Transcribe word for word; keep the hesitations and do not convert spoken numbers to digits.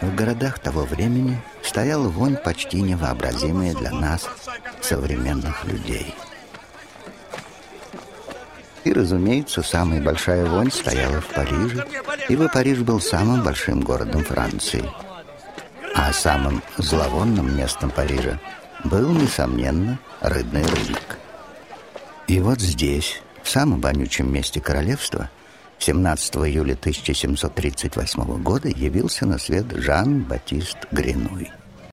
В городах того времени стояла вонь, почти невообразимая для нас, современных людей. И, разумеется, самая большая вонь стояла в Париже, ибо Париж был самым большим городом Франции. А самым зловонным местом Парижа был, несомненно, рыбный рынок. И вот здесь, в самом вонючем месте королевства, семнадцатого июля тысяча семьсот тридцать восьмого года явился на свет Жан-Батист Гренуй.